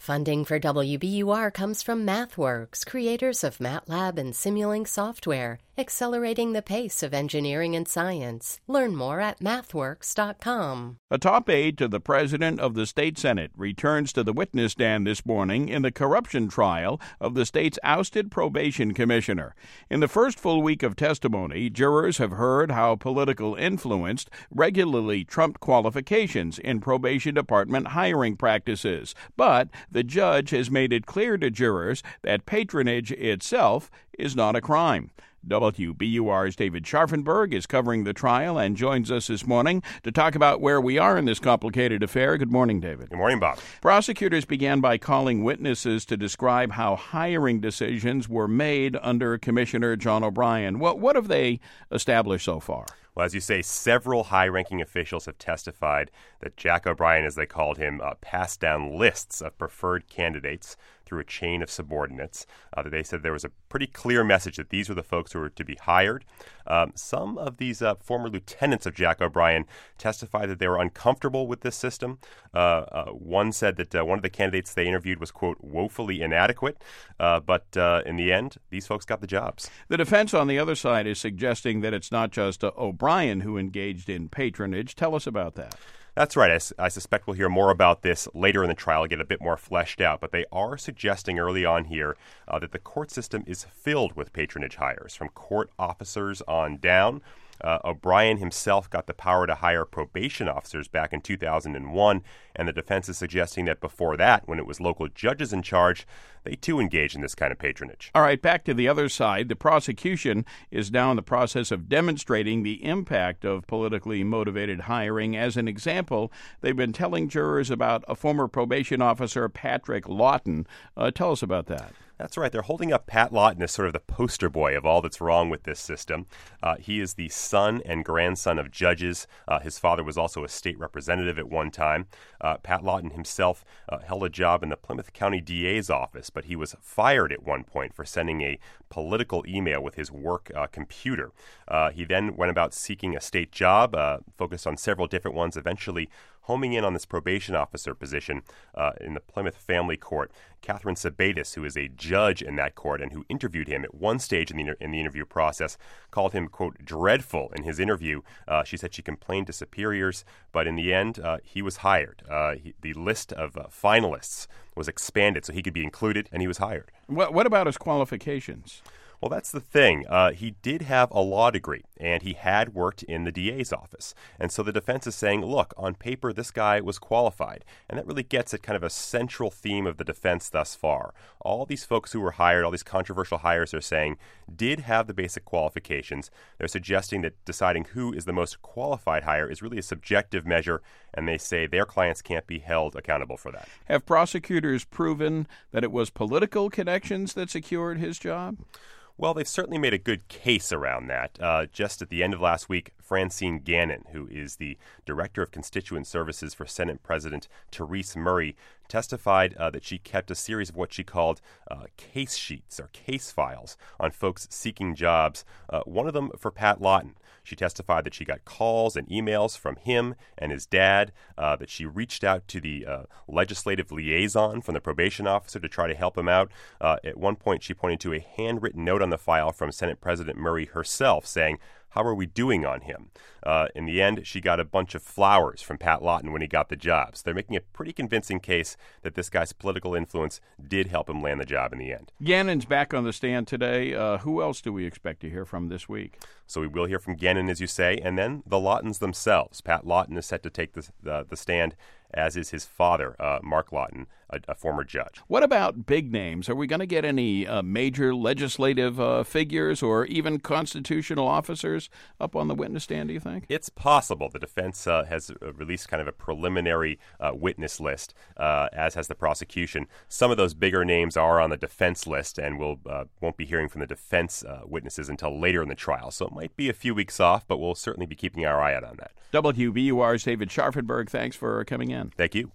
Funding for WBUR comes from MathWorks, creators of MATLAB and Simulink software, accelerating the pace of engineering and science. Learn more at mathworks.com. A top aide to the president of the state Senate returns to the witness stand this morning in the corruption trial of the state's ousted probation commissioner. In the first full week of testimony, jurors have heard how political influence regularly trumped qualifications in probation department hiring practices. But the judge has made it clear to jurors that patronage itself is not a crime. WBUR's David Scharfenberg is covering the trial and joins us this morning to talk about where we are in this complicated affair. Good morning, David. Good morning, Bob. Prosecutors began by calling witnesses to describe how hiring decisions were made under Commissioner John O'Brien. What have they established so far? Well, as you say, several high-ranking officials have testified that Jack O'Brien, as they called him, passed down lists of preferred candidates through a chain of subordinates. That they said there was a pretty clear message that these were the folks who were to be hired. Some of these former lieutenants of Jack O'Brien testified that they were uncomfortable with this system. One said that one of the candidates they interviewed was, quote, woefully inadequate. But in the end, these folks got the jobs. The defense on the other side is suggesting that it's not just O'Brien who engaged in patronage. Tell us about that. That's right. I suspect we'll hear more about this later in the trial, get a bit more fleshed out. But they are suggesting early on here that the court system is filled with patronage hires, from court officers on down. O'Brien himself got the power to hire probation officers back in 2001, and the defense is suggesting that before that, when it was local judges in charge, they too engaged in this kind of patronage. All right, back to the other side. The prosecution is now in the process of demonstrating the impact of politically motivated hiring. As an example, they've been telling jurors about a former probation officer, Patrick Lawton. Tell us about that. That's right. They're holding up Pat Lawton as sort of the poster boy of all that's wrong with this system. He is the son and grandson of judges. His father was also a state representative at one time. Pat Lawton himself held a job in the Plymouth County DA's office, but he was fired at one point for sending a political email with his work computer. He then went about seeking a state job, focused on several different ones, eventually homing in on this probation officer position in the Plymouth Family Court. Catherine Sabatis, who is a judge in that court and who interviewed him at one stage in the interview process, called him, quote, dreadful in his interview. She said she complained to superiors, but in the end, he was hired. The list of finalists was expanded so he could be included, and he was hired. What about his qualifications? Well, that's the thing. He did have a law degree, and he had worked in the DA's office. And so the defense is saying, look, on paper, this guy was qualified. And that really gets at kind of a central theme of the defense thus far. All these folks who were hired, all these controversial hires, they're saying, did have the basic qualifications. They're suggesting that deciding who is the most qualified hire is really a subjective measure, and they say their clients can't be held accountable for that. Have prosecutors proven that it was political connections that secured his job? Well, they've certainly made a good case around that. Just at the end of last week, Francine Gannon, who is the Director of Constituent Services for Senate President Therese Murray, testified that she kept a series of what she called case sheets or case files on folks seeking jobs, one of them for Pat Lawton. She testified that she got calls and emails from him and his dad, that she reached out to the legislative liaison from the probation officer to try to help him out. At one point, she pointed to a handwritten note on the file from Senate President Murray herself saying, how are we doing on him? In the end, she got a bunch of flowers from Pat Lawton when he got the job. So they're making a pretty convincing case that this guy's political influence did help him land the job in the end. Gannon's back on the stand today. Who else do we expect to hear from this week? So we will hear from Gannon, as you say, and then the Lawtons themselves. Pat Lawton is set to take the stand, as is his father, Mark Lawton, a former judge. What about big names? Are we going to get any major legislative figures or even constitutional officers up on the witness stand, do you think? It's possible. The defense has released kind of a preliminary witness list, as has the prosecution. Some of those bigger names are on the defense list, and we'll won't be hearing from the defense witnesses until later in the trial. So it might be a few weeks off, but we'll certainly be keeping our eye out on that. WBUR's David Scharfenberg, thanks for coming in. Thank you.